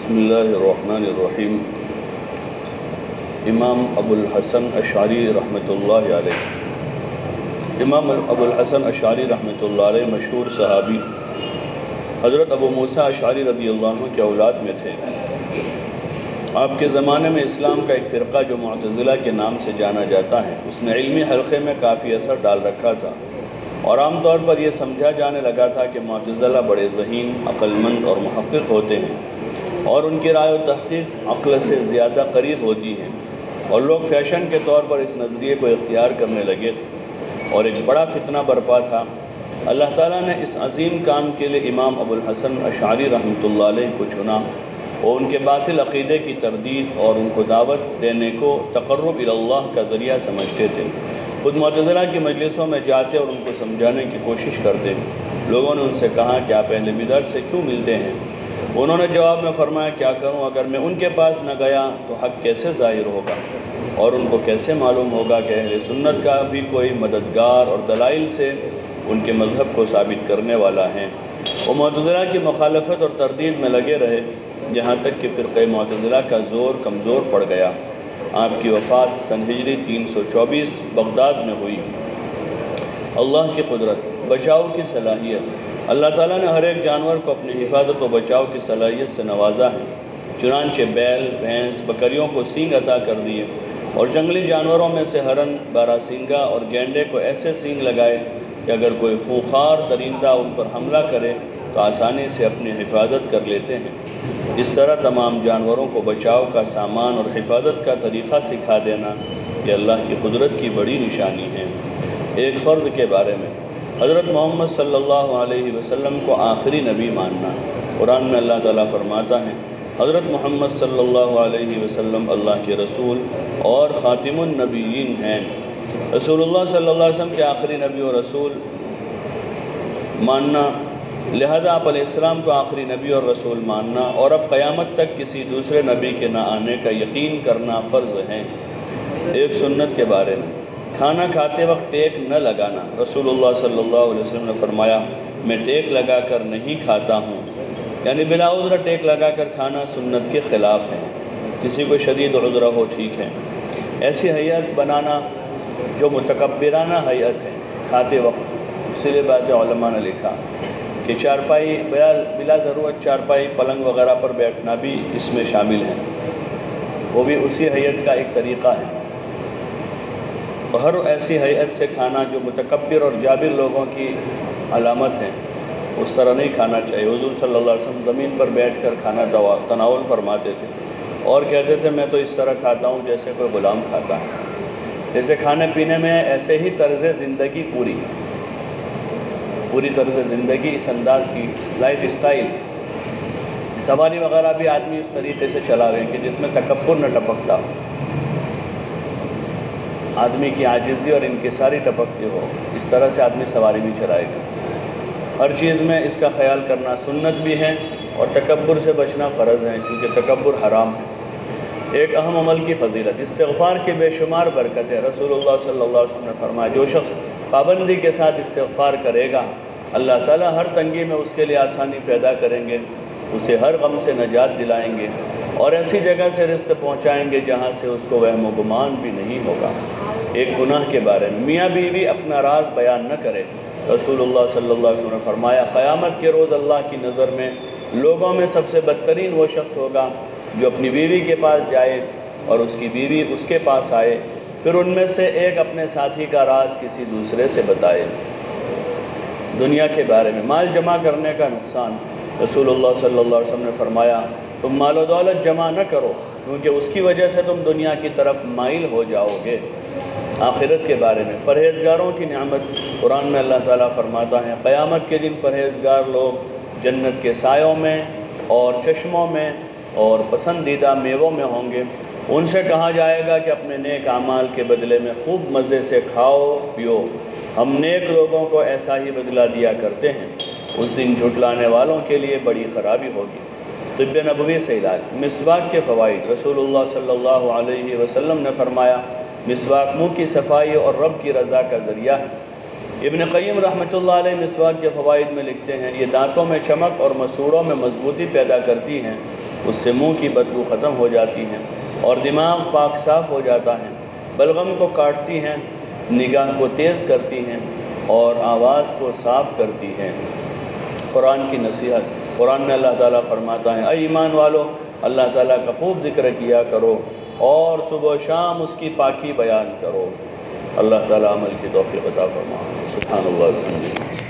بسم اللہ الرحمن الرحیم۔ امام ابو الحسن اشعری رحمۃ اللہ علیہ۔ امام ابو الحسن اشعری رحمۃ اللہ علیہ مشہور صحابی حضرت ابو موسیٰ اشعری رضی اللہ عنہ کے اولاد میں تھے۔ آپ کے زمانے میں اسلام کا ایک فرقہ جو معتزلہ کے نام سے جانا جاتا ہے، اس نے علمی حلقے میں کافی اثر ڈال رکھا تھا، اور عام طور پر یہ سمجھا جانے لگا تھا کہ معتزلہ بڑے ذہین، عقل مند اور محقق ہوتے ہیں، اور ان کی رائے و تحقیق عقل سے زیادہ قریب ہوتی ہے، اور لوگ فیشن کے طور پر اس نظریے کو اختیار کرنے لگے تھے، اور ایک بڑا فتنہ برپا تھا۔ اللہ تعالیٰ نے اس عظیم کام کے لیے امام ابو الحسن اشعری رحمۃ اللہ علیہ کو چنا، اور ان کے باطل عقیدے کی تردید اور ان کو دعوت دینے کو تقرب الی اللہ کا ذریعہ سمجھتے تھے۔ خود معتزلہ کی مجلسوں میں جاتے اور ان کو سمجھانے کی کوشش کرتے۔ لوگوں نے ان سے کہا کہ آپ اہل بدعت سے کیوں ملتے ہیں؟ انہوں نے جواب میں فرمایا، کیا کروں، اگر میں ان کے پاس نہ گیا تو حق کیسے ظاہر ہوگا، اور ان کو کیسے معلوم ہوگا کہ اہل سنت کا بھی کوئی مددگار اور دلائل سے ان کے مذہب کو ثابت کرنے والا ہے۔ وہ معتزلہ کی مخالفت اور تردید میں لگے رہے، یہاں تک کہ فرقہ معتزلہ کا زور کمزور پڑ گیا۔ آپ کی وفات سن ہجری 324 بغداد میں ہوئی۔ اللہ کی قدرت، بچاؤ کی صلاحیت۔ اللہ تعالیٰ نے ہر ایک جانور کو اپنی حفاظت و بچاؤ کی صلاحیت سے نوازا ہے۔ چنانچہ بیل، بھینس، بکریوں کو سینگ عطا کر دیے، اور جنگلی جانوروں میں سے ہرن، باراسینگا اور گینڈے کو ایسے سینگ لگائے کہ اگر کوئی خونخوار درندہ ان پر حملہ کرے تو آسانی سے اپنی حفاظت کر لیتے ہیں۔ اس طرح تمام جانوروں کو بچاؤ کا سامان اور حفاظت کا طریقہ سکھا دینا یہ اللہ کی قدرت کی بڑی نشانی ہے۔ ایک فرد کے بارے میں حضرت محمد صلی اللہ علیہ وسلم کو آخری نبی ماننا۔ قرآن میں اللہ تعالیٰ فرماتا ہے، حضرت محمد صلی اللہ علیہ وسلم اللہ کے رسول اور خاتم النبیین ہیں۔ رسول اللہ صلی اللہ علیہ وسلم کے آخری نبی اور رسول ماننا، لہذا آپ علیہ السلام کو آخری نبی اور رسول ماننا اور اب قیامت تک کسی دوسرے نبی کے نہ آنے کا یقین کرنا فرض ہے۔ ایک سنت کے بارے میں کھانا کھاتے وقت ٹیک نہ لگانا۔ رسول اللہ صلی اللہ علیہ وسلم نے فرمایا، میں ٹیک لگا کر نہیں کھاتا ہوں، یعنی بلا عذر ٹیک لگا کر کھانا سنت کے خلاف ہے۔ کسی کو شدید عذر ہو ٹھیک ہے۔ ایسی ہیئت بنانا جو متکبرانہ ہیئت ہے کھاتے وقت، اسی لیے بعض علماء نے لکھا کہ چارپائی بلا ضرورت چارپائی پلنگ وغیرہ پر بیٹھنا بھی اس میں شامل ہے، وہ بھی اسی ہیئت کا ایک طریقہ ہے۔ ہر ایسی ہیئت سے کھانا جو متکبر اور جابر لوگوں کی علامت ہے، اس طرح نہیں کھانا چاہیے۔ حضور صلی اللہ علیہ وسلم زمین پر بیٹھ کر کھانا تناول فرماتے تھے، اور کہتے تھے میں تو اس طرح کھاتا ہوں جیسے کوئی غلام کھاتا ہے۔ جیسے کھانے پینے میں ایسے ہی طرز زندگی پوری طرز زندگی اس انداز کی لائف اسٹائل، سواری وغیرہ بھی آدمی اس طریقے سے چلا رہے ہیں کہ جس میں تکبر نہ ٹپکتا ہو، آدمی کی عاجزی اور انکساری ٹپکتی ہو، اس طرح سے آدمی سواری بھی چلائے گا۔ ہر چیز میں اس کا خیال کرنا سنت بھی ہے، اور تکبر سے بچنا فرض ہے، چونکہ تکبر حرام ہے۔ ایک اہم عمل کی فضیلت، استغفار کی بے شمار برکت ہے۔ رسول اللہ صلی اللہ علیہ وسلم نے فرمایا، جو شخص پابندی کے ساتھ استغفار کرے گا، اللہ تعالیٰ ہر تنگی میں اس کے لیے آسانی پیدا کریں گے، اسے ہر غم سے نجات دلائیں گے، اور ایسی جگہ سے رزق پہنچائیں گے جہاں سے اس کو وہم و گمان بھی نہیں ہوگا۔ ایک گناہ کے بارے میں، میاں بیوی اپنا راز بیان نہ کرے۔ رسول اللہ صلی اللہ علیہ وسلم نے فرمایا، قیامت کے روز اللہ کی نظر میں لوگوں میں سب سے بدترین وہ شخص ہوگا جو اپنی بیوی کے پاس جائے اور اس کی بیوی اس کے پاس آئے، پھر ان میں سے ایک اپنے ساتھی کا راز کسی دوسرے سے بتائے۔ دنیا کے بارے میں، مال جمع کرنے کا نقصان۔ رسول اللہ صلی اللہ علیہ وسلم نے فرمایا، تم مال و دولت جمع نہ کرو، کیونکہ اس کی وجہ سے تم دنیا کی طرف مائل ہو جاؤ گے۔ آخرت کے بارے میں، پرہیزگاروں کی نعمت۔ قرآن میں اللہ تعالیٰ فرماتا ہے، قیامت کے دن پرہیزگار لوگ جنت کے سایوں میں اور چشموں میں اور پسندیدہ میووں میں ہوں گے۔ ان سے کہا جائے گا کہ اپنے نیک اعمال کے بدلے میں خوب مزے سے کھاؤ پیو، ہم نیک لوگوں کو ایسا ہی بدلہ دیا کرتے ہیں۔ اس دن جھٹلانے والوں کے لیے بڑی خرابی ہوگی۔ طب نبوی سے علاج، مسواک کے فوائد۔ رسول اللہ صلی اللہ علیہ وسلم نے فرمایا، مسواک منہ کی صفائی اور رب کی رضا کا ذریعہ ہے۔ ابن قیم رحمۃ اللہ علیہ مسواک کے فوائد میں لکھتے ہیں یہ دانتوں میں چمک اور مسوڑوں میں مضبوطی پیدا کرتی ہیں، اس سے منہ کی بدبو ختم ہو جاتی ہے اور دماغ پاک صاف ہو جاتا ہے، بلغم کو کاٹتی ہیں، نگاہ کو تیز کرتی ہیں اور آواز کو صاف کرتی ہیں۔ قرآن کی نصیحت، قرآن میں اللہ تعالیٰ فرماتا ہے اے ایمان والو اللہ تعالیٰ کا خوب ذکر کیا کرو اور صبح و شام اس کی پاکی بیان کرو۔ اللہ تعالیٰ عمل کی توفیق عطا فرمائے۔ سبحان اللہ۔